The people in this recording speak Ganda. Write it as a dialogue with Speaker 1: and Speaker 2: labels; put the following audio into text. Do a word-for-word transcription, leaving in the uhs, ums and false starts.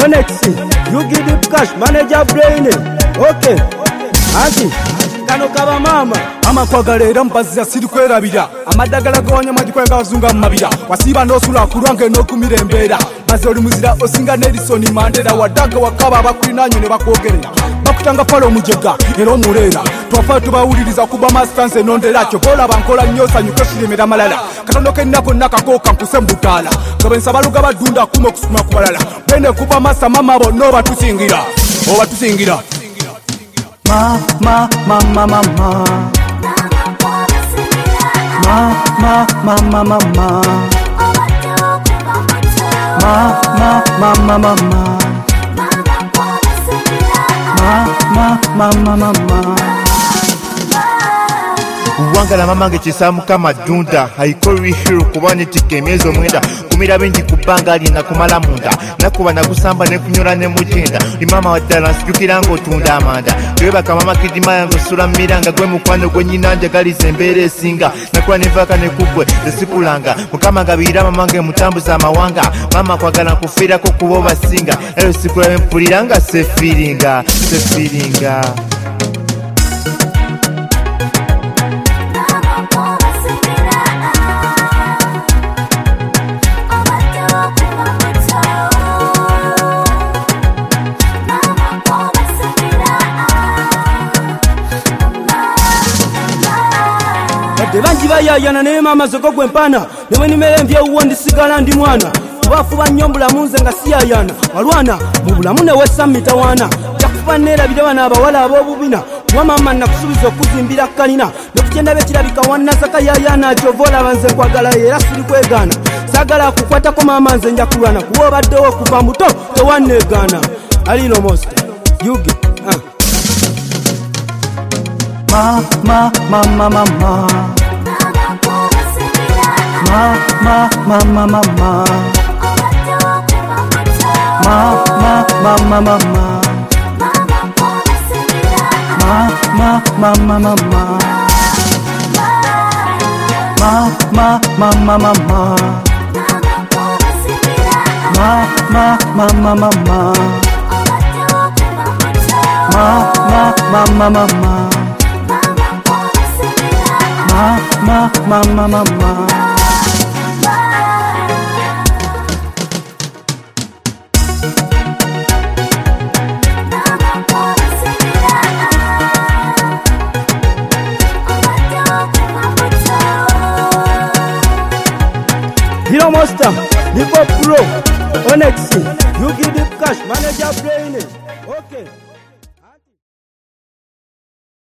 Speaker 1: Onyx, you give the cash, manager brain. Okay. Anti, kano kaba mama.
Speaker 2: Mama kwagala era mpaziza siri kwerabira amadagala gawanya magikwenga wazunga mabira wasiba nosula kulwange nokumira embeera maze oli muzira osinga Nelson Mandela wadaga wakaba abakulinanyo ne bakwogerera bakutanga palo mujega era omuleera twafa tubawuliriza kuba mastanse nondera kyo bola bankola nyosa nyukoshiremera malala katondo kennako nakakoka nkusembutala gabensa baluga badunda kumo kusukuma kubalala bene kuba masa mama bo no batusingira oba tusingira ma ma ma ma ma ma Ma, ma, ma, ma, ma, ma. Ma, ma, ma, ma, ma, ma. Ma, ma, ma, ma, ma.
Speaker 3: Wangala mamange chisamu kama dunda haikori hero kubani tikemezo mwenda kumira bingi kubanga ali na kumala munda nakuba nagusamba ne kunyora ne mugenda imama wa dance yukirango tunda amanda tweba kama mama kidima yango sura miranga gwe mukwano gwe nyinanja gali zembere singa nakuba nevaka ne kubwe esikulanga mukama ngabira mamange mutambuza amawanga mama kwagala kufira ko kuboba singa ero sikula empuliranga se feelinga se feelinga
Speaker 1: Banji bayayana ne mama zoko gwempana newe nimere mbye uwo ndisigala ndi mwana bafuba nyombula munze nga siyayana walwana mu bulamu ne wesamita wana yakufanera bidabana abawala abobubina wa mama nakusubiza okuzimbira kalina nokugenda bekirabika wanna saka yayana chovola banze kwagala era siri kwegana sagala kukwata ko mama nze njakulwana kuwo baddewo kuva muto tewanegana alino most yuge ah.
Speaker 2: Ma ma ma ma ma ma Ma, ma, ma, ma, ma, ma. Ma, ma, ma, ma, ma, ma. Ma, ma, ma, ma, ma, ma. Ma, ma, ma, ma, ma, ma. Ma, ma, ma, ma, ma, ma. Ma, ma, ma, ma, ma, ma. Ma, ma, ma, ma, ma, ma.
Speaker 1: Hero Monster, Hip Hop Pro, Onyx, you give the cash, manager brain. Okay.